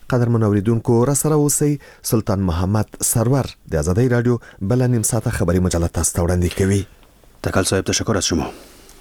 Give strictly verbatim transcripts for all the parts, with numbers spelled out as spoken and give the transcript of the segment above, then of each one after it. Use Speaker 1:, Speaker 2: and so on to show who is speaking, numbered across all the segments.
Speaker 1: قدرمن اوریدونکو را سره اوسئ. سلطان محمد سرور د آزادۍ رادیو بل نیم ساعته خبری مجله تاسو ته وړاندې کوي.
Speaker 2: تکل صاحب تشکر از شما.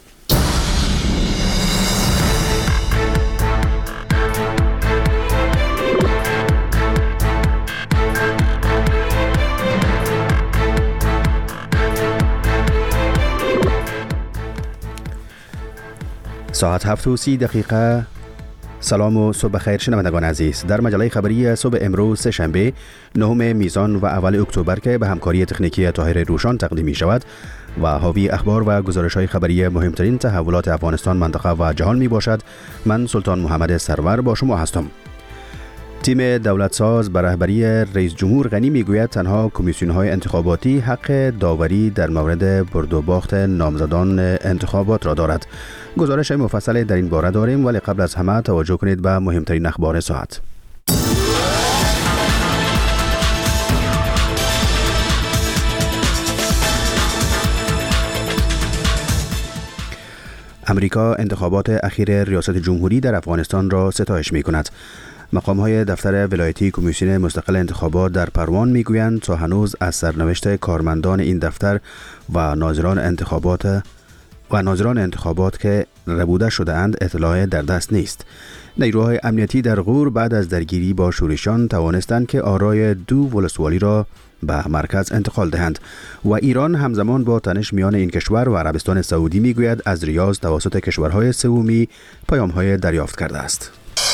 Speaker 2: ساعت هفت و سی دقیقه. سلام و صبح خیر شنوندگان عزیز. در مجله خبری صبح امروز سه شنبه نهم میزان و اول اکتبر که به همکاری تکنیکی طاهر روشان تقدیم می شود و حاوی اخبار و گزارش‌های خبری مهمترین تحولات افغانستان، منطقه و جهان می باشد. من سلطان محمد سرور با شما هستم. تیم دولتساز به رهبری رئیس جمهور غنی میگوید تنها کمیسیون‌های انتخاباتی حق داوری در مورد برد و باخت نامزدان انتخابات را دارد. گزارش مفصل در این باره داریم، ولی قبل از همه توجه کنید به مهمترین اخبار ساعت. امریکا انتخابات اخیر ریاست جمهوری در افغانستان را ستایش می‌کند. مقام‌های دفتر ولایتی کمیسیون مستقل انتخابات در پروان میگویند تا هنوز از سرنوشت کارمندان این دفتر و ناظران انتخابات و ناظران انتخابات که ربوده شده‌اند اطلاع در دست نیست. نیروهای امنیتی در غور بعد از درگیری با شورشیان توانستند که آرای دو ولسوالی را به مرکز انتقال دهند و ایران همزمان با تنش میان این کشور و عربستان سعودی میگوید از ریاض توسط کشورهای سومی پیام‌های دریافت کرده است.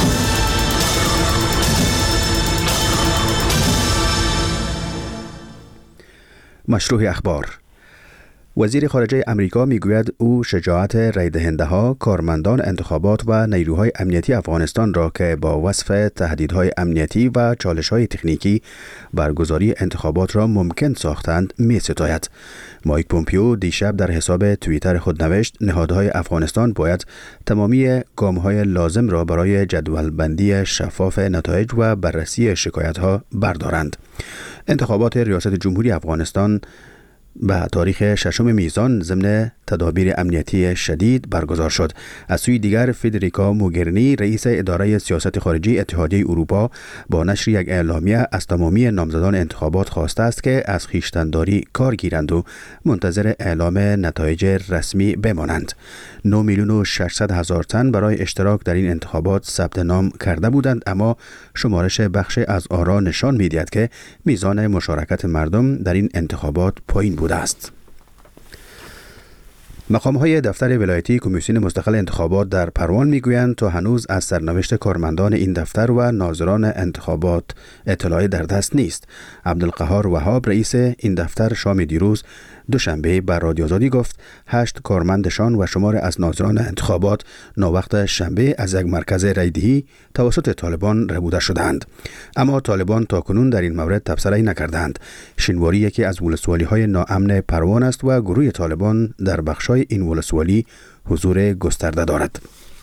Speaker 2: مشروع اخبار. وزیر خارجه امریکا میگوید او شجاعت رای دهنده ها، کارمندان انتخابات و نیروهای امنیتی افغانستان را که با وصف تهدیدهای امنیتی و چالش‌های تکنیکی برگزاری انتخابات را ممکن ساختند می ستاید. مایک پومپیو دیشب در حساب توییتر خود نوشت نهادهای افغانستان باید تمامی گام‌های لازم را برای جدولبندی شفاف نتایج و بررسی شکایت‌ها بردارند. انتخابات ریاست جمهوری افغانستان به تاریخ ششم میزان ضمن تدابیر امنیتی شدید برگزار شد. از سوی دیگر فدریکا موگرینی رئیس اداره سیاست خارجی اتحادیه اروپا با نشر یک اعلامیه از تمامی نامزدان انتخابات خواسته است که از خویشتن‌داری کار گیرند و منتظر اعلام نتایج رسمی بمانند. نه میلیون و ششصد هزار تن برای اشتراک در این انتخابات ثبت نام کرده بودند، اما شمارش بخش از آرا نشان می‌دهد که میزان مشارکت مردم در این انتخابات پایین بوده است. مقام‌های دفتر ولایتی کمیسیون مستقل انتخابات در پروان میگویند تا هنوز از سرنوشت کارمندان این دفتر و ناظران انتخابات اطلاعی در دست نیست. عبدالقهار وهاب رئیس این دفتر شام دیروز دوشنبه بر رادیو آزادی گفت هشت کارمندشان و شمار از ناظران انتخابات ناوقت شنبه از یک مرکز رایدهی توسط طالبان ربوده شدند، اما طالبان تاکنون در این مورد تبصره نکردند. شینواری یکی از ولسوالی‌های ناامن پروان است و گروه طالبان در بخش‌های این ولسوالی حضور گسترده دارد.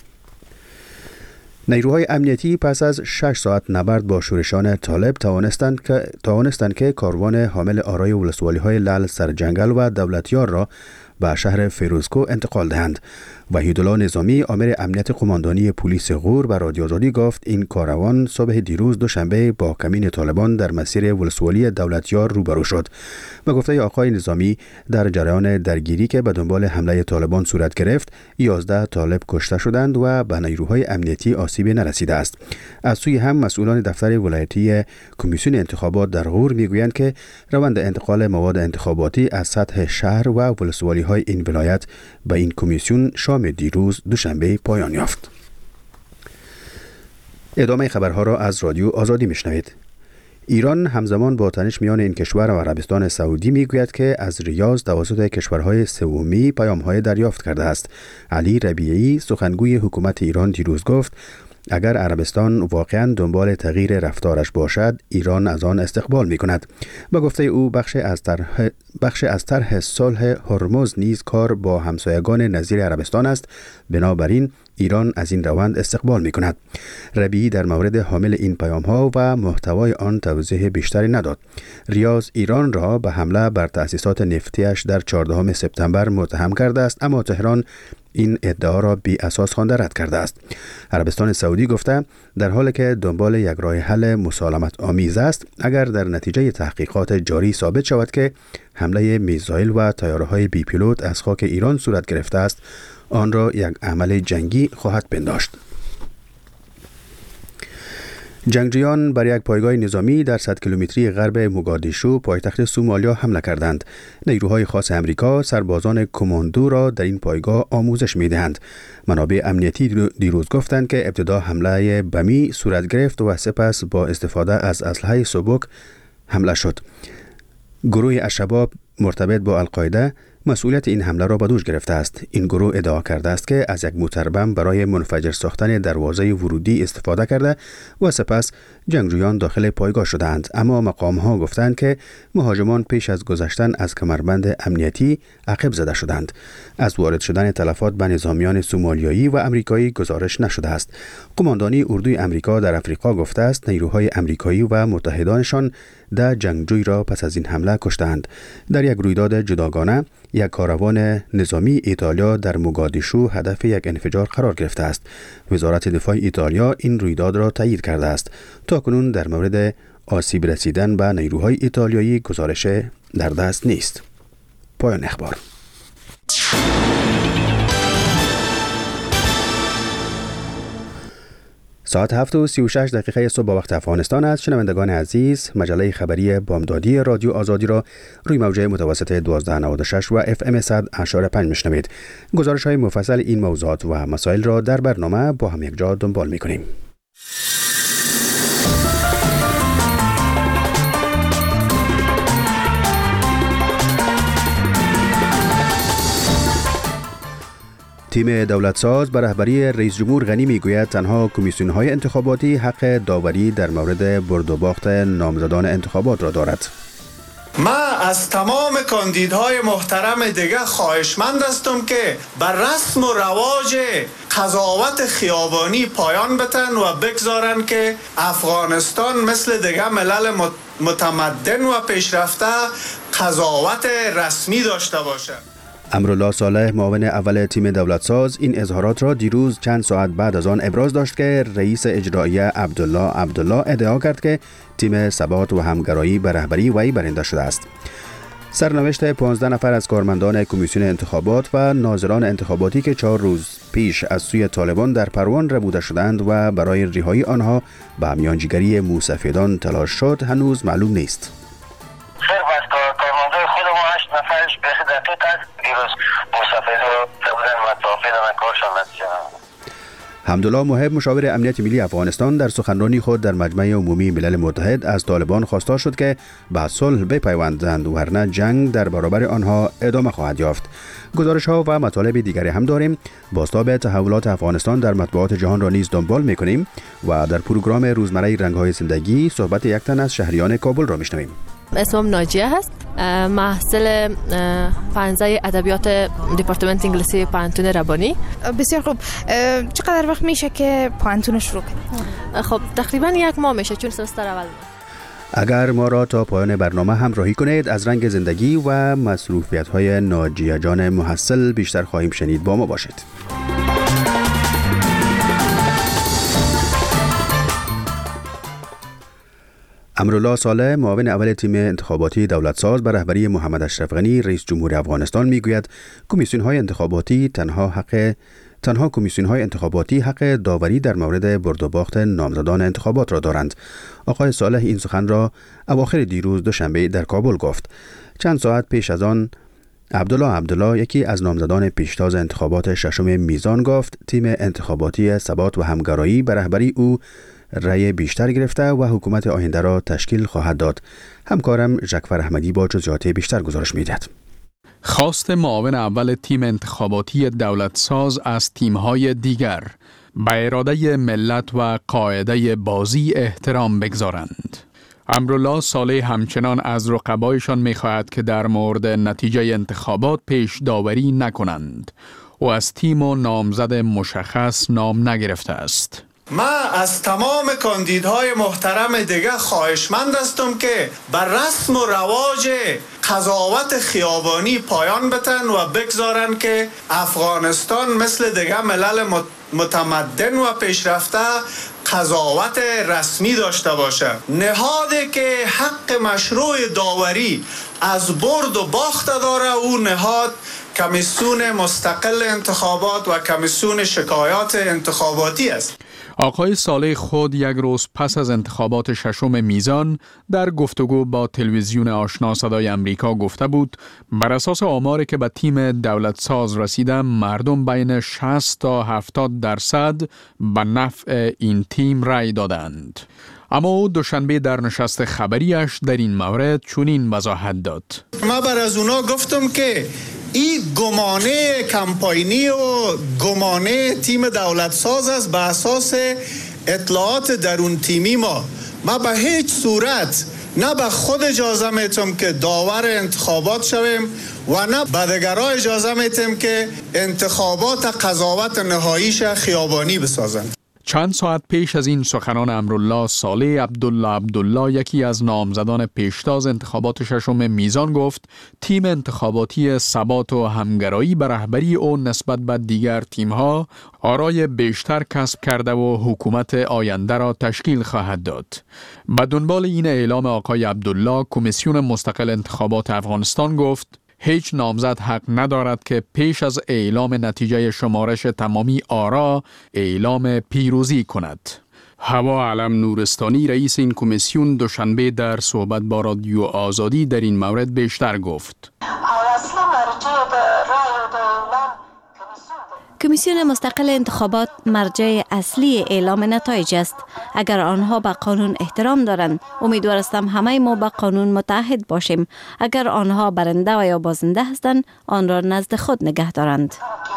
Speaker 2: نیروهای امنیتی پس از شش ساعت نبرد با شورشان طالب توانستند که توانستند که کاروان حامل آرای ولسوالی‌های لعل سرجنگل و دولتیار را به شهر فیروزکو انتقال دهند. وحیدالله نظامی آمر امنیت قماندانی پلیس غور به رادیو آزادی گفت این کاروان صبح دیروز دوشنبه با کمین طالبان در مسیر ولسوالی دولتیار روبرو شد. به گفته آقای نظامی در جریان درگیری که به دنبال حمله طالبان صورت گرفت یازده طالب کشته شدند و به نیروهای امنیتی آسیبی نرسیده است. از سوی هم مسئولان دفتر ولایتی کمیسیون انتخابات در غور میگویند که روند انتقال مواد انتخاباتی از سطح شهر و ولسوالی‌های این ولایت به این کمیسیون شام دیروز دوشنبه پایان یافت. ادامه خبرها را از رادیو آزادی میشنوید. ایران همزمان با تنش میان این کشور و عربستان سعودی میگوید که از ریاض توسط کشورهای سومی پیام‌های دریافت کرده است. علی ربیعی سخنگوی حکومت ایران دیروز گفت اگر عربستان واقعاً دنبال تغییر رفتارش باشد ایران از آن استقبال می‌کند. با گفته او بخش از طرح بخش از طرح صلح هرمز نیز کار با همسایگان نظیر عربستان است. بنابراین ایران از این روند استقبال می کند. ربیعی در مورد حامل این پیام ها و محتوای آن توضیح بیشتری نداد. ریاض ایران را به حمله بر تأسیسات نفتیش در چهاردهم سپتامبر متهم کرده است، اما تهران این ادعا را بی اساس خوانده رد کرده است. عربستان سعودی گفته در حالی که دنبال یک راه حل مسالمت آمیز است، اگر در نتیجه تحقیقات جاری ثابت شود که حمله میزایل و طیاره‌های بی پیلوت از خاک ایران صورت گرفته است، آن را یک عمل جنگی خواهد پنداشت. جنگجویان بر یک پایگاه نظامی در صد کیلومتری غرب موگادیشو پایتخت سومالیا حمله کردند. نیروهای خاص امریکا سربازان کماندو را در این پایگاه آموزش می‌دهند. منابع امنیتی دیروز گفتند که ابتدا حمله بمی صورت گرفت و سپس با استفاده از اسلحه سبک حمله شد. گروه الشباب مرتبط با القاعده مسئولیت این حمله را به دوش گرفته است. این گروه ادعا کرده است که از یک موتر بم برای منفجر ساختن دروازه ورودی استفاده کرده و سپس جنگجویان داخل پایگاه شدند، اما مقام‌ها گفتند که مهاجمان پیش از گذشتن از کمربند امنیتی عقب زده شدند. از وارد شدن تلفات به نظامیان سومالیایی و امریکایی گزارش نشده است. قماندانی اردوی امریکا در افریقا گفته است نیروهای امریکایی و متحدانشان ده جنگجوی را پس از این حمله کشتند. در یک رویداد جداگانه یک کاروان نظامی ایتالیا در موگادیشو هدف یک انفجار قرار گرفته است. وزارت دفاع ایتالیا این رویداد را تایید کرده است. تاکنون در مورد آسیب رسیدن به نیروهای ایتالیایی گزارش در دست نیست. پایان اخبار. ساعت هفت و سی و شش دقیقه صبح با وقت افغانستان است. شنوندگان عزیز، مجله خبری بامدادی رادیو آزادی را روی موجه متوسط دوازده نود و شش و اف ام صد اشاره پنج میشنوید. گزارش های مفصل این موضوعات و مسائل را در برنامه با هم یک جا دنبال می کنیم. تیم دولتساز به رهبری رئیس جمهور غنی میگوید تنها کمیسیون‌های انتخاباتی حق داوری در مورد برد و باخت نامزدان انتخابات را دارد.
Speaker 3: ما از تمام کاندیدهای محترم دیگه خواهشمند هستم که بر رسم و رواج قضاوت خیابانی پایان بتن و بگذارن که افغانستان مثل دیگه ملل متمدن و پیشرفته قضاوت رسمی داشته باشه.
Speaker 2: امرالله صالح معاون اول تیم دولتساز این اظهارات را دیروز چند ساعت بعد از آن ابراز داشت که رئیس اجرایی عبدالله عبدالله ادعا کرد که تیم ثبات و همگرایی به رهبری وی برنده شده است. سرنوشت پانزده نفر از کارمندان کمیسیون انتخابات و ناظران انتخاباتی که چهار روز پیش از سوی طالبان در پروان ربوده شدند و برای رهایی آنها به میانجیگری موسفیدان تلاش شد هنوز معلوم نیست.
Speaker 4: نفرش به دقیق است دیروز مسافر رو بودن و توافق و کارشان نتیجه نمود.
Speaker 2: حمدالله محب مشاور امنیت ملی افغانستان در سخنرانی خود در مجمع عمومی ملل متحد از طالبان خواسته شد که به صلح بپیوندند ورنه جنگ در برابر آنها ادامه خواهد یافت. گزارش ها و مطالب دیگری هم داریم. بازتاب تحولات افغانستان در مطبوعات جهان را نیز دنبال می‌کنیم و در پروگرام روزمره رنگ‌های زندگی صحبت یک تن از شهریان کابل را می‌شنویم.
Speaker 5: اسمم ناجیه هست، محصل پانزده ادبیات دپارتمنت انگلیسی پانتون ربانی.
Speaker 6: بسیار خوب. چقدر وقت میشه که پانتون شروع کنید؟
Speaker 5: خب تقریبا یک ماه میشه چون سمستر اول.
Speaker 2: اگر ما را تا پایان برنامه همراهی کنید از رنگ زندگی و مصروفیت‌های ناجیه جان محصل بیشتر خواهیم شنید. با ما باشید. امرالله صالح معاون اول تیم انتخاباتی دولتساز به رهبری محمد اشرف غنی رئیس جمهور افغانستان میگوید کمیسیون‌های انتخاباتی تنها حق تنها کمیسیون‌های انتخاباتی حق داوری در مورد برد و باخت نامزدان انتخابات را دارند. آقای صالح این سخن را اواخر دیروز دوشنبه در کابل گفت. چند ساعت پیش از آن عبدالله عبدالله یکی از نامزدان پیشتاز انتخابات ششم میزان گفت تیم انتخاباتی ثبات و همگرایی به رهبری او رأی بیشتر گرفته و حکومت آینده را تشکیل خواهد داد. همکارم ژکفر احمدی با جزئیات بیشتر گزارش می‌دهد.
Speaker 7: خواست معاون اول تیم انتخاباتی دولتساز از تیم‌های دیگر به اراده ملت و قاعده بازی احترام بگذارند. امرالله صالح همچنان از رقبایشان می‌خواهد که در مورد نتیجه انتخابات پیش داوری نکنند. و از تیم و نامزد مشخص نام نگرفته است.
Speaker 3: من از تمام کاندیدهای محترم دیگه خواهشمند هستم که بر رسم و رواج قضاوت خیابانی پایان بتن و بگذارن که افغانستان مثل دیگه ملل متمدن و پیشرفته قضاوت رسمی داشته باشه. نهادی که حق مشروع داوری از برد و باخت داره او نهاد کمیسیون مستقل انتخابات و کمیسیون شکایات انتخاباتی است.
Speaker 7: آقای صالح خود یک روز پس از انتخابات ششم میزان در گفتگو با تلویزیون آشنا صدای امریکا گفته بود بر اساس آماری که به تیم دولت ساز رسیده مردم بین شصت تا هفتاد درصد به نفع این تیم رای دادند. اما او دوشنبه در نشست خبریش در این مورد چنین وضاحت داد.
Speaker 3: ما بر از اونا گفتم که این گمانه کمپاینی و گمانه تیم دولت ساز است به اساس اطلاعات درون تیمی ما. ما به هیچ صورت نه به خود اجازه میتم که داور انتخابات شویم و نه به دیگرها اجازه میتم که انتخابات قضاوت نهاییش خیابانی بسازند.
Speaker 7: چند ساعت پیش از این سخنان امرالله صالح عبدالله عبدالله یکی از نامزدان پیشتاز انتخابات ششم میزان گفت تیم انتخاباتی ثبات و همگرایی به رهبری او نسبت به دیگر تیم‌ها آرای بیشتر کسب کرده و حکومت آینده را تشکیل خواهد داد. به دنبال این اعلام آقای عبدالله کمیسیون مستقل انتخابات افغانستان گفت هیچ نامزد حق ندارد که پیش از اعلام نتیجه شمارش تمامی آرا اعلام پیروزی کند. هوا علم نورستانی رئیس این کمیسیون دوشنبه در صحبت با رادیو آزادی در این مورد بیشتر گفت.
Speaker 8: کمیسیون مستقل انتخابات مرجع اصلی اعلام نتایج است. اگر آنها به قانون احترام دارند، امیدوار هستم همه ما به قانون متحد باشیم. اگر آنها برنده و یا بازنده هستند، آن را نزد خود نگه دارند.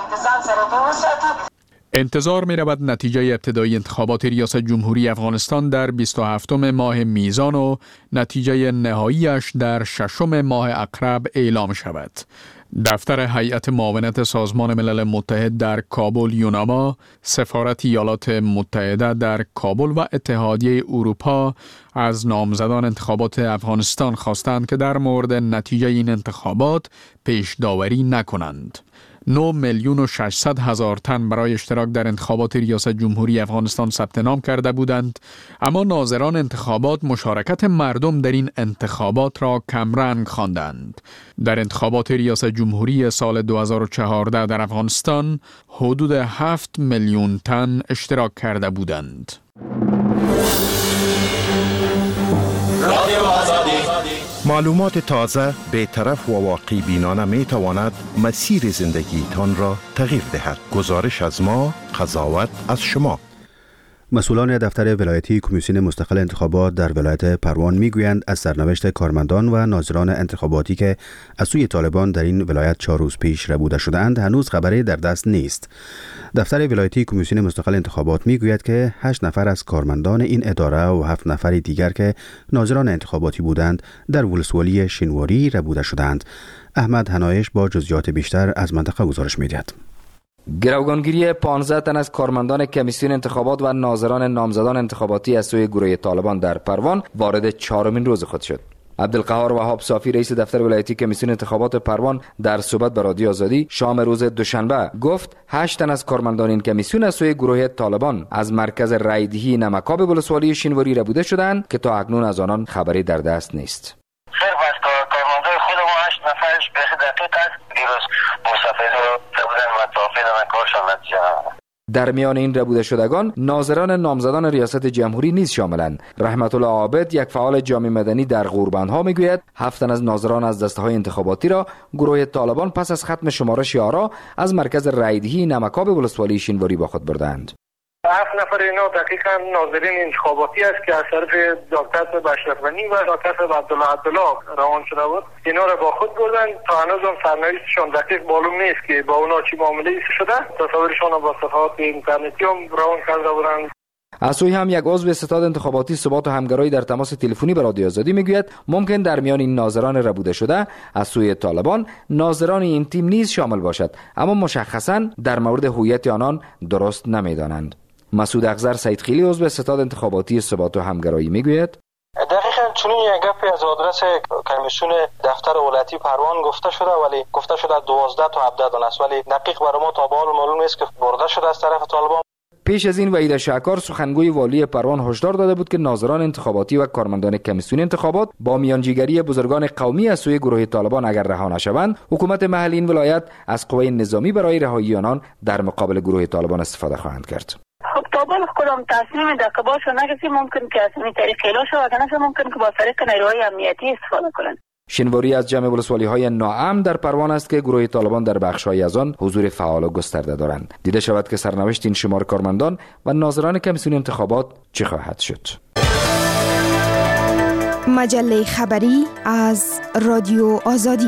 Speaker 7: انتظار می رود نتیجه ابتدایی انتخابات ریاست جمهوری افغانستان در بیست و هفتم ماه میزان و نتیجه نهاییش در ششم ماه عقرب اعلام شود. دفتر هیئت معاونت سازمان ملل متحد در کابل یوناما، سفارت ایالات متحده در کابل و اتحادیه اروپا از نامزدان انتخابات افغانستان خواستند که در مورد نتیجه این انتخابات پیش داوری نکنند. نه میلیون و ششصد هزار تن برای اشتراک در انتخابات ریاست جمهوری افغانستان ثبت نام کرده بودند، اما ناظران انتخابات مشارکت مردم در این انتخابات را کمرنگ خواندند. در انتخابات ریاست جمهوری سال دو هزار و چهارده در افغانستان حدود هفت میلیون تن اشتراک کرده بودند.
Speaker 9: معلومات تازه، بی‌طرف و واقعی بینانه می تواند مسیر زندگی تان را تغییر دهد. گزارش از ما، قضاوت از شما.
Speaker 2: مسئولان دفتر ولایتی کمیسیون مستقل انتخابات در ولایت پروان میگویند از سرنوشت کارمندان و ناظران انتخاباتی که از سوی طالبان در این ولایت چهار روز پیش ربوده شده‌اند هنوز خبری در دست نیست. دفتر ولایتی کمیسیون مستقل انتخابات میگوید که هشت نفر از کارمندان این اداره و هفت نفر دیگر که ناظران انتخاباتی بودند در ولسوالی شینواری ربوده شدند. احمد هنایش با جزئیات بیشتر از منطقه گزارش می‌دهد.
Speaker 10: گروگانگیری پانزده تن از کارمندان کمیسیون انتخابات و ناظران نامزدان انتخاباتی از سوی گروه طالبان در پروان وارد چهارمین روز خود شد. عبدالقهار وهاب صافی رئیس دفتر ولایتی کمیسیون انتخابات پروان در صحبت با رادیو آزادی شام روز دوشنبه گفت هشت تن از کارمندان این کمیسیون از سوی گروه طالبان از مرکز رایدهی نمکاب ولسوالی شینواری ربوده شدند که تا اکنون از آنان خبری در دست نیست.
Speaker 4: صرف از کارمندان خود ما هشت نفرش به دقیق است دیروز مسافر بودن و توافق من کارشان نتیجه نمیده.
Speaker 10: در میان این ربوده شدگان ناظران نامزدان ریاست جمهوری نیز شاملند. رحمت الله عابد یک فعال جامعه مدنی در قوربندها میگوید هفت تن از ناظران از دسته‌های انتخاباتی را گروه طالبان پس از ختم شمارش آرا از مرکز رایدهی نمکاب ولسوالی شینواری با خود بردند.
Speaker 11: هفت نفر اینا دقیقاً ناظرین انتخاباتی است که از طرف دکتر اشرف غنی و دکتر عبدالله عبدالله روان شده بود. اینا را با خود بردن. تا هنوز هم سرنوشتشان دقیق معلوم نیست که با اونا چی معامله شده. تصاویرشان با صفحات اینترنتی هم روان کرده بودند.
Speaker 10: از سوی هم یک عضو ستاد انتخاباتی ثبات و همگرایی در تماس تلفنی با رادیو آزادی میگوید ممکن در میان این ناظران ربوده شده از سوی طالبان ناظران این تیم نیز شامل باشد، اما مشخصاً در مورد هویت آنان درست نمیدانند. مسعود اخضر سیدخیلی عضو ستاد انتخاباتی ثبات و همگرایی میگوید
Speaker 12: دقیقاً چنین یک گپی از آدرس کمیسیون دفتر ولایتی پروان گفته شده، ولی گفته شده دوازده تا هفده دانه است، ولی دقیق برای ما تا به حال معلوم نیست که برده شده از طرف طالبان.
Speaker 10: پیش از این وحید شاکار سخنگوی والی پروان هشدار داده بود که ناظران انتخاباتی و کارمندان کمیسیون انتخابات با میانجیگری بزرگان قومی از سوی گروه طالبان اگر رها نشوند، حکومت محلی این ولایت از قوه نظامی برای رهایی آنان در مقابل گروه طالبان استفاده خواهند کرد.
Speaker 13: خب طالبان کدام تصمیم دقیق باشه نگسی ممکن که از این طریق خیلا شود، اگر نه ممکن که با طریق نیروهای امنیتی استفاده کنند.
Speaker 10: شنواری از جمع ولسوالی‌های ناامن در پروان است که گروه طالبان در بخش‌های از آن حضور فعال و گسترده دارند. دیده شود که سرنوشت این شمار کارمندان و ناظران کمیسیون انتخابات چه خواهد شد.
Speaker 6: مجله خبری از رادیو آزادی.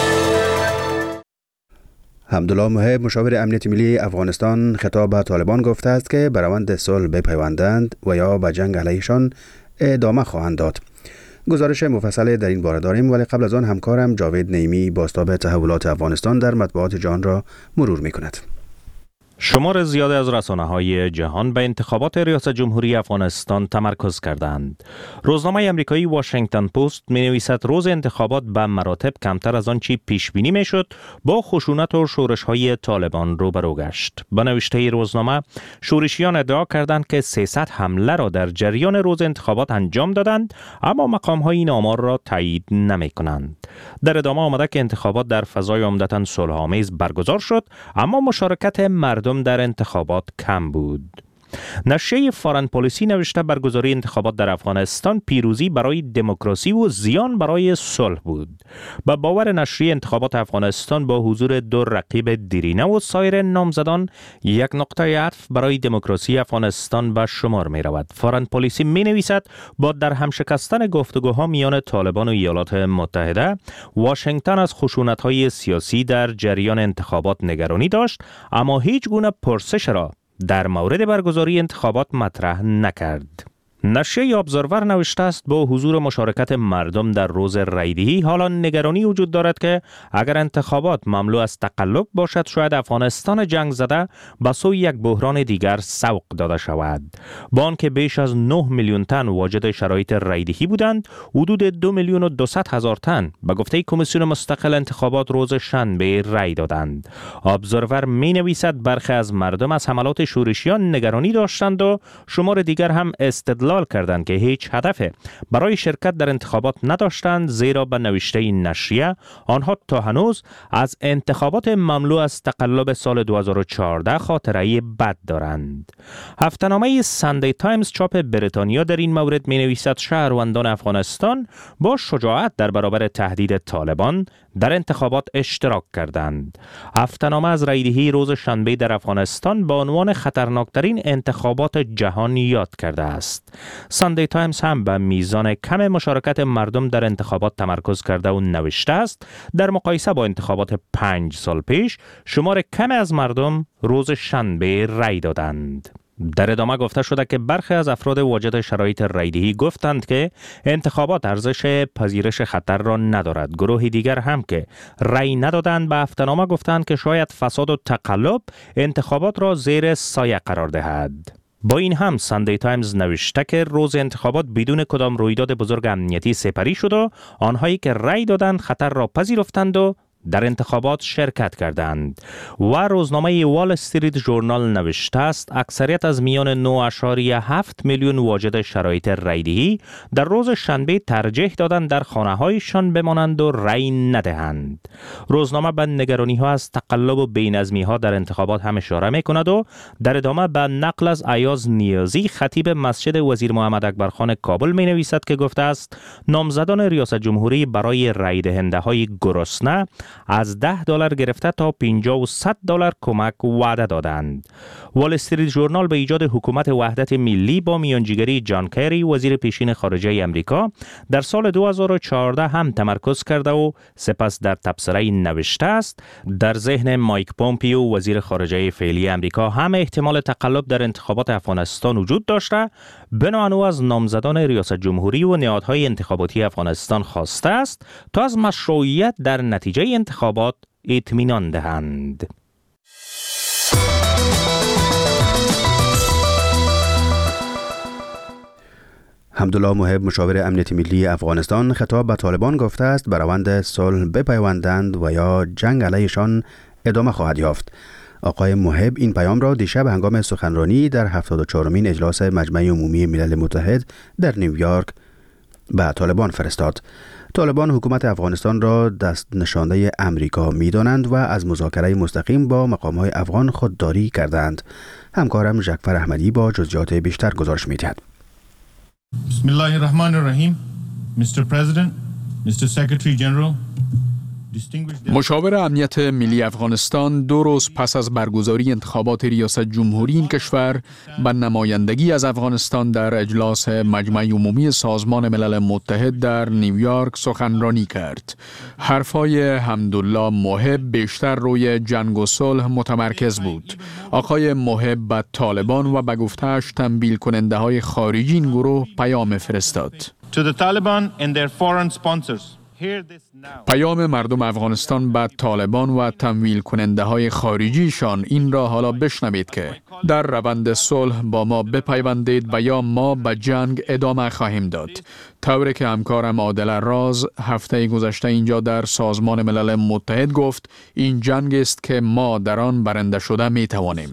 Speaker 2: حمدالله محب مشاور امنیت ملی افغانستان خطاب به طالبان گفته است که به روند صلح بپیوندند و یا به جنگ علیهشان ادامه خواهند داد. گزارش مفصل در این باره داریم، ولی قبل از آن همکارم جاوید نیمی بازتاب تحولات افغانستان در مطبوعات جهان را مرور می کند.
Speaker 14: شمار زیاد از رسانه‌های جهان به انتخابات ریاست جمهوری افغانستان تمرکز کردند. روزنامه امریکایی واشنگتن پست می‌نویسد روز انتخابات به مراتب کمتر از آن چی پیش بینی می‌شد با خشونت و شورش‌های طالبان روبرو گشت. با نوشته روزنامه، شورشیان ادعا کردند که سیصد حمله را در جریان روز انتخابات انجام دادند، اما مقام‌های این آمار را تایید نمی‌کنند. در ادامه آمده که انتخابات در فضای عمدتاً صلح‌آمیز برگزار شد، اما مشارکت مردم در انتخابات کم بود. نشریه فارن پالیسی نوشته برگزاری انتخابات در افغانستان پیروزی برای دموکراسی و زیان برای صلح بود. با باور نشریه انتخابات افغانستان با حضور دو رقیب دیرینه و سایر نامزدان یک نقطه عطف برای دموکراسی افغانستان به شمار می رود. فارن پالیسی می نویسد با در هم شکستن گفتگوها میان طالبان و ایالات متحده، واشنگتن از خشونت‌های سیاسی در جریان انتخابات نگرانی داشت، اما هیچ گونه پرسش را در مورد برگزاری انتخابات مطرح نکرد. نشریه ابزرور نوشته است با حضور و مشارکت مردم در روز رایدهی حالا نگرانی وجود دارد که اگر انتخابات مملو از تقلب باشد شاید افغانستان جنگ زده به سوی یک بحران دیگر سوق داده شود. با آنکه بیش از نه میلیون تن واجد شرایط رایدهی بودند، حدود دو میلیون و دویست هزار تن به گفته کمیسیون مستقل انتخابات روز شنبه رای دادند. ابزرور می نویسد برخی از مردم از حملات شورشیان نگرانی داشتند و شمار دیگر هم استدلال کردند که هیچ هدف برای شرکت در انتخابات نداشتند، زیرا به نوشته این نشریه آنها تا هنوز از انتخابات مملو از تقلب سال دو هزار و چهارده خاطره بد دارند. هفته‌نامه ساندی تایمز چاپ بریتانیا در این مورد می نویسد شهروندان افغانستان با شجاعت در برابر تهدید طالبان در انتخابات اشتراک کردند. هفته‌نامه از رایدهی روز شنبه در افغانستان با عنوان خطرناکترین انتخابات جهان یاد کرده است. ساندی تایمز هم به میزان کم مشارکت مردم در انتخابات تمرکز کرده و نوشته است در مقایسه با انتخابات پنج سال پیش شمار کم از مردم روز شنبه رای دادند. در ادامه گفته شده که برخی از افراد واجد شرایط رایدهی گفتند که انتخابات ارزش پذیرش خطر را ندارد. گروه دیگر هم که رای ندادند به هفته‌نامه گفتند که شاید فساد و تقلب انتخابات را زیر سایه قرار دهد. با این هم ساندی تایمز نوشته که روز انتخابات بدون کدام رویداد بزرگ امنیتی سپری شد و آنهایی که رای دادند خطر را پذیرفتند و در انتخابات شرکت کردند. و روزنامه وال استریت ژورنال نوشته است اکثریت از میان نه اشاریه هفت میلیون واجد شرایط رایدهی در روز شنبه ترجیح دادند در خانه‌هایشان بمانند و رای ندهند. روزنامه به نگرانی‌ها از تقلب و بی‌نظمی‌ها در انتخابات هم اشاره می‌کند و در ادامه به نقل از ایاز نیازی خطیب مسجد وزیر محمد اکبر خان کابل می‌نویسد که گفته است نامزدان ریاست جمهوری برای رای دهنده‌های گرسنه از ده دلار گرفته تا پنجاه و صد دلار کمک وعده دادند. وال استریت ژورنال به ایجاد حکومت وحدت ملی با میانجیگری جان کری وزیر پیشین خارجه امریکا در سال دو هزار و چهارده هم تمرکز کرده و سپس در تبصره نوشته است در ذهن مایک پومپیو وزیر خارجه فعلی امریکا هم احتمال تقلب در انتخابات افغانستان وجود داشته. بنابراین او از نامزدان ریاست جمهوری و نهادهای انتخاباتی افغانستان خواسته است تا از مشروعیت در نتیجه انتخابات اطمینان دهند.
Speaker 2: حمدالله موهب مشاور امنیت ملی افغانستان خطاب به طالبان گفته است به روند صلح بپیوندند و یا جنگ علیهشان ادامه خواهد یافت. آقای موهب این پیام را دیشب هنگام سخنرانی در هفتاد و چهارمین اجلاس مجمع عمومی ملل متحد در نیویورک به طالبان فرستاد. طالبان حکومت افغانستان را دست نشانده امریکا می دانند و از مذاکره مستقیم با مقام‌های افغان خودداری کردند. همکارم ژکفر احمدی با جزئیات بیشتر گزارش می‌دهد.
Speaker 15: بسم الله الرحمن الرحیم. Mister President, Mister Secretary General,
Speaker 7: مشاور امنیت ملی افغانستان دو روز پس از برگزاری انتخابات ریاست جمهوری این کشور به نمایندگی از افغانستان در اجلاس مجمع عمومی سازمان ملل متحد در نیویورک سخنرانی کرد. حرفای حمدالله موهب بیشتر روی جنگ و صلح متمرکز بود. آقای موهب به طالبان و به گفته‌اش تمویل کننده های خارجی این گروه پیام فرستاد.
Speaker 15: To the Taliban and their foreign sponsors.
Speaker 7: پیام مردم افغانستان به طالبان و تمویل کننده های خارجیشان این را حالا بشنوید که در روند صلح با ما بپیوندید و یا ما به جنگ ادامه خواهیم داد. طوری که همکارم عادل راز هفته گذشته اینجا در سازمان ملل متحد گفت این جنگ است که ما در آن برنده شده می توانیم.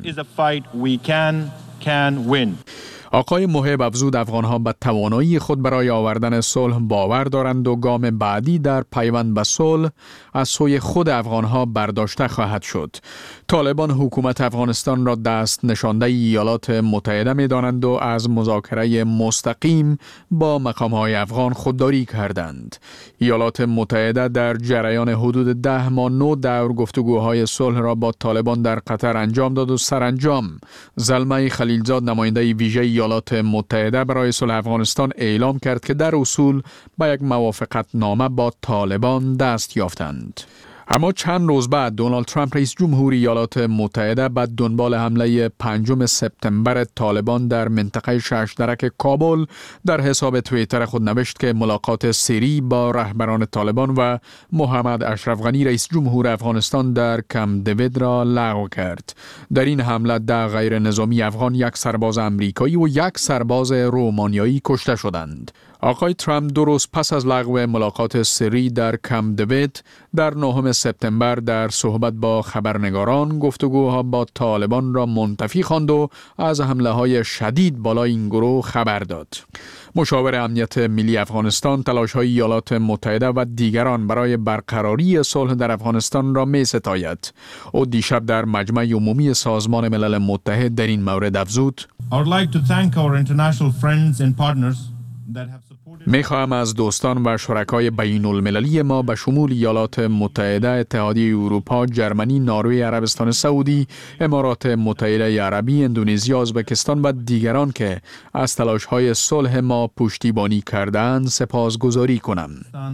Speaker 7: آقای موهب افزود افغانها به توانایی خود برای آوردن صلح باور دارند و گام بعدی در پیوند به صلح از سوی خود افغانها برداشته خواهد شد. طالبان حکومت افغانستان را دست نشانده ایالات متحده می دانند و از مذاکره مستقیم با مقام‌های افغان خودداری کردند. ایالات متحده در جریان حدود ده ماه نو دور گفتگوهای صلح را با طالبان در قطر انجام داد و سرانجام زلمه خلیلزاد نماینده ویژه ایالات متحده برای صلح افغانستان اعلام کرد که در اصول به یک موافقت نامه با طالبان دست یافتند. اما چند روز بعد دونالد ترامپ رئیس جمهوری ایالات متحده به دنبال حمله پنجم سپتامبر طالبان در منطقه ششدرک کابل در حساب توییتر خود نوشت که ملاقات سری با رهبران طالبان و محمد اشرف غنی رئیس جمهور افغانستان در کمپ دیوید را لغو کرد. در این حمله ده غیر نظامی افغان، یک سرباز امریکایی و یک سرباز رومانیایی کشته شدند. آقای ترامپ دو روز پس از لغو ملاقات سری در کمپ دیوید در نهم سپتامبر در صحبت با خبرنگاران گفتگوها با طالبان را منتفی خواند و از حمله‌های شدید بالای این گروه خبر داد. مشاور امنیت ملی افغانستان تلاش‌های ایالات متحده و دیگران برای برقراری صلح در افغانستان را می‌ستاید. او دیشب در مجمع عمومی سازمان ملل متحد در این مورد افزود:
Speaker 15: I would like to thank our international friends and partners that have
Speaker 7: می خواهم از دوستان و شرکای بین المللی ما به شمول ایالات متحده، اتحادیه اروپا، جرمنی، نروژ، عربستان سعودی، امارات متحده عربی، اندونزی، ازبکستان و دیگران که از تلاش‌های صلح ما پشتیبانی کردند سپاسگزاری کنم.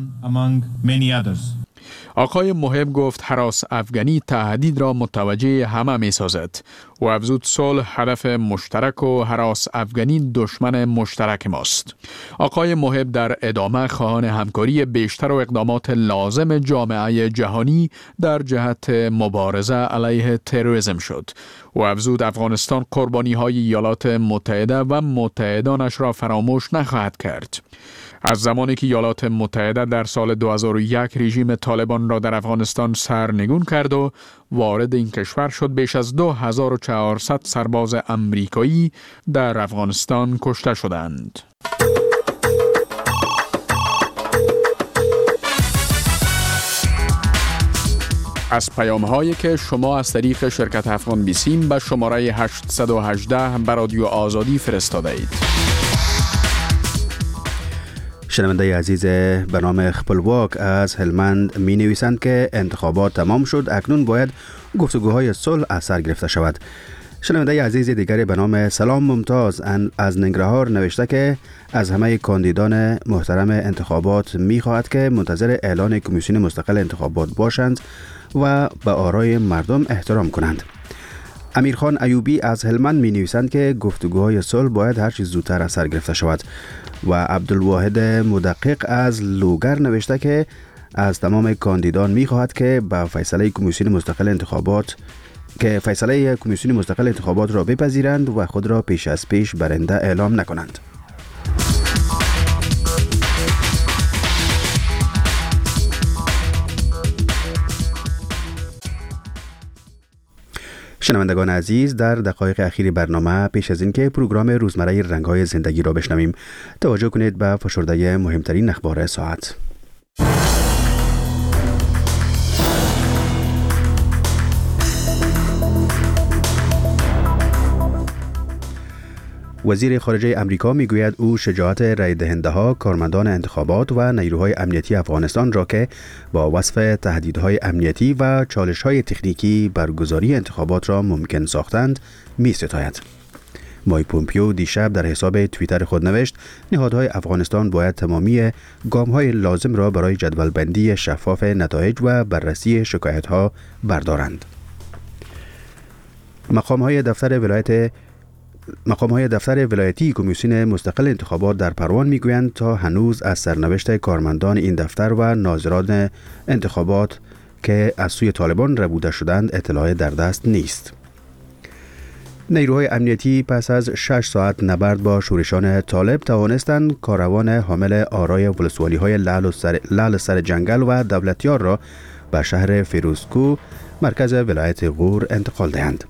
Speaker 7: آقای موهب گفت هراس افغانی تهدید را متوجه همه می سازد و افزود صلح هدف مشترک و هراس افغانی دشمن مشترک ماست. آقای موهب در ادامه خواهان همکاری بیشتر و اقدامات لازم جامعه جهانی در جهت مبارزه علیه تروریسم شد و افزود افغانستان قربانی های ایالات متحده و متحدانش را فراموش نخواهد کرد. از زمانی که ایالات متحده در سال دو هزار و یک رژیم طالبان را در افغانستان سرنگون کرد و وارد این کشور شد، بیش از دو هزار و چهارصد سرباز امریکایی در افغانستان کشته شدند. از پیام هایی که شما از طریق شرکت افغان بیسیم به شماره هشت یک هشت به رادیو آزادی فرستاده اید.
Speaker 2: شنونده عزیز به نام خپلواک از هلمند می نویسند که انتخابات تمام شد، اکنون باید گفتگوهای صلح از سر گرفته شود. شنونده عزیز دیگری به نام سلام ممتاز از ننگرهار نوشته که از همه کاندیدان محترم انتخابات می خواهد که منتظر اعلان کمیسیون مستقل انتخابات باشند و به آرای مردم احترام کنند. امیرخان ایوبی از هلمند می نویسند که گفتگوهای صلح باید هر چیز زودتر از سر گرفته شود و عبدالواحد مدقق از لوگر نوشته که از تمام کاندیدان می خواهد که با فیصله کمیسیون مستقل انتخابات که فیصله کمیسیون مستقل انتخابات را بپذیرند و خود را پیش از پیش برنده اعلام نکنند. شنوندگان عزیز، در دقایق اخیر برنامه پیش از اینکه پروگرام روزمره رنگ‌های زندگی را بشنویم، توجه کنید به فشرده مهمترین اخبار ساعت. وزیر خارجه امریکا میگوید او شجاعت رای دهنده ها، کارمندان انتخابات و نیروهای امنیتی افغانستان را که با وصف تهدیدهای امنیتی و چالش‌های تکنیکی برگزاری انتخابات را ممکن ساختند می‌ستاید. مایک پومپیو دیشب در حساب توییتر خود نوشت نهادهای افغانستان باید تمامی گام‌های لازم را برای جدولبندی شفاف نتایج و بررسی شکایت‌ها بردارند. مقام‌های دفتر ولایت مقام‌های دفتر ولایتی کمیسیون مستقل انتخابات در پروان میگویند تا هنوز از سرنوشت کارمندان این دفتر و ناظران انتخابات که از سوی طالبان ربوده شدند اطلاع در دست نیست. نیروهای امنیتی پس از شش ساعت نبرد با شورشان طالب توانستند کاروان حامل آرای ولسوالی‌های لعل سر, لعل سر جنگل و دولتیار را به شهر فیروزکو مرکز ولایت غور انتقال دهند.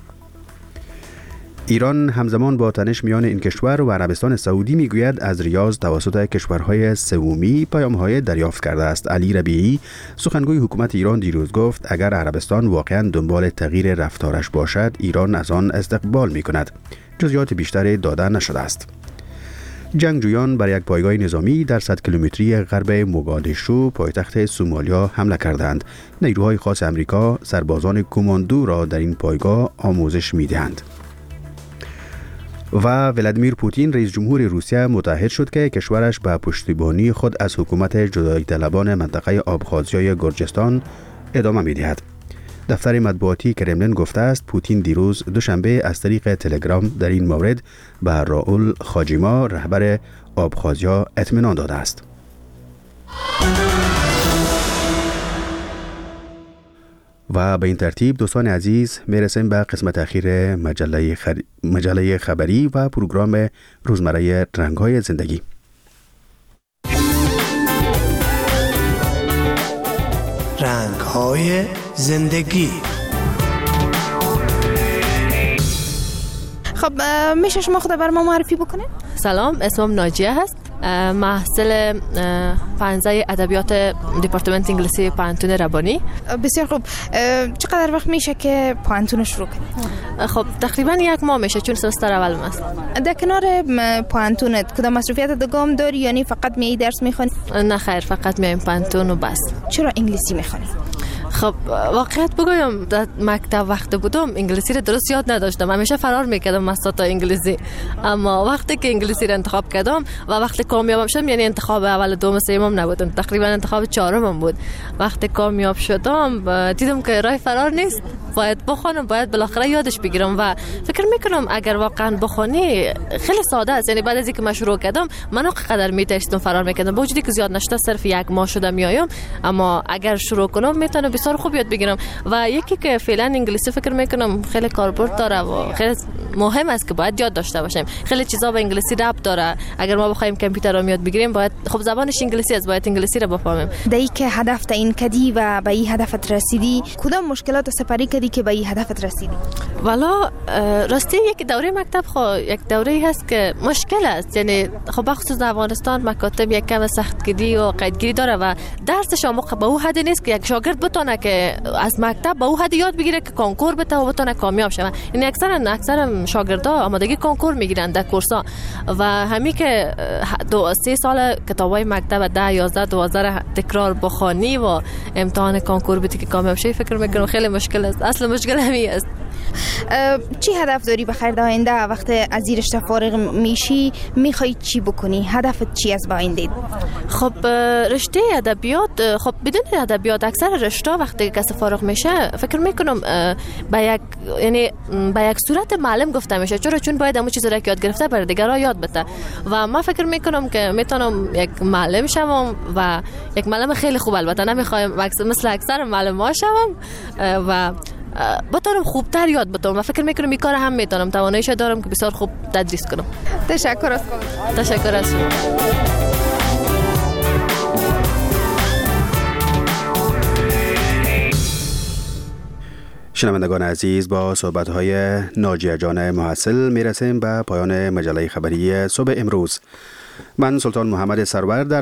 Speaker 2: ایران همزمان با تنش میان این کشور و عربستان سعودی میگوید از ریاض توسط کشورهای سومی پیام‌های دریافت کرده است. علی ربیعی سخنگوی حکومت ایران دیروز گفت اگر عربستان واقعا دنبال تغییر رفتارش باشد ایران از آن استقبال میکند. جزئیات بیشتری داده نشده است. جنگجویان بر یک پایگاه نظامی در صد کیلومتری غرب موگادیشو پایتخت سومالیا حمله کردند. نیروهای خاص امریکا سربازان کماندو را در این پایگاه آموزش میدهند. و ولادیمیر پوتین رئیس جمهور روسیه متعهد شد که کشورش به پشتیبانی خود از حکومت جدایی طلبان منطقه آبخازیای گرجستان ادامه می‌دهد. دفتر مطبوعاتی کرملین گفته است پوتین دیروز دوشنبه از طریق تلگرام در این مورد به راول خاجیما رهبر آبخازیا اطمینان داده است. و به این ترتیب دوستان عزیز میرسیم به قسمت اخیر مجله, خر... مجله خبری و پروگرام روزمره رنگ‌های زندگی.
Speaker 16: رنگ‌های زندگی.
Speaker 6: خب میشه شما خود بر ما معرفی بکنید؟
Speaker 5: سلام، اسمم ناجیه هست. محصل پانزده ادبیات دپارتمنت انگلیسی پانتون ربانی.
Speaker 6: بسیار خوب. چقدر وقت میشه که پانتون شروع کنید؟
Speaker 5: خب تقریبا یک ماه میشه چون سمستر اول است.
Speaker 6: در کنار پانتونت کدام مصروفیت دیگه داری یعنی فقط می درس میخونی؟
Speaker 5: نه خیر، فقط میایم پانتون و بس.
Speaker 6: چرا انگلیسی میخونی؟
Speaker 5: خب واقعیت بگویم در مکتب وقت بودم انگلیسی رو درست یاد نداشتم، همیشه فرار میکردم از تا انگلیسی. اما وقتی که انگلیسی رو انتخاب کردم و وقتی کامیاب شدم، یعنی انتخاب اول دوم سوم نبودم، تقریبا انتخاب چهارم بود. وقتی کامیاب شدم دیدم که راه فرار نیست، باید بخونم، باید بالاخره یادش بگیرم و فکر میکنم اگر واقعا بخونی خیلی ساده است. یعنی بعد از اینکه من شروع کردم من قدر میترسیدم فرار میکردم، با وجودی که زیاد نشده، صرف یک ماه شده میایم، اما اگر شروع کنم میتونم بسیار خوب یاد بگیرم. و یکی که فعلا انگلیسی فکر میکنم خیلی کاربرد داره و خیلی مهم است که باید یاد داشته باشیم. خیلی چیزا به انگلیسی ربط داره. اگر ما بخوایم کامپیوتر رو یاد بگیریم باید خب زبانش انگلیسی است، باید انگلیسی رو بفهمیم.
Speaker 6: دایی که هدف تعیین کردی و به این هدفت رسیدی، کدام مشکلات سپری کردی که به این هدفت رسیدی؟
Speaker 5: والا راستی یک دوره مکتب خو یک دوره هست که مشکل است. یعنی خب بخصوص افغانستان مکاتب یک کم سختگیری و قیدگیری داره و درس شما به اون حد نیست که یک شاگرد بتونه که از مکتب به اون حد یاد بگیره که کنکور بده و بتونه کامیاب شه. یعنی اکثرا اکثرا شاگردا آمادگی کنکور میگیرن در کورسا و همین که دو سه سال کتابای مکتب ده یازده دوازده تکرار بخوانی و امتحان کنکور بدی که کامیاب شی، فکر میکنم خیلی مشکل است. اصل مشکل همین است.
Speaker 6: چی هدف داری به خیر آینده؟ وقتی از این رشته فارغ میشی میخوای چی بکنی؟ هدفت چی از با آینده؟
Speaker 5: خب رشته ادبیات، خب بدون ادبیات اکثر رشته وقتی کسی فارغ میشه فکر میکنم به یک یعنی به یک صورت معلم گفته میشه، چرا چون باید همون چیزا را که یاد گرفته برای دیگران یاد بده و من فکر میکنم که میتونم یک معلم شوم و یک معلم خیلی خوب. البته نمیخوایم مثل اکثر معلم‌ها شوم و بتونم خوبتر یاد بدم و فکر میکنم این کار هم میتونم، تواناییش دارم که بسیار خوب تدریس کنم.
Speaker 6: تشکر از خودت.
Speaker 5: تشکر از شما.
Speaker 2: شنوندگان عزیز، با صحبت‌های ناجیه جان محصل میرسیم به پایان مجله خبری صبح امروز. من سلطان محمد سرور در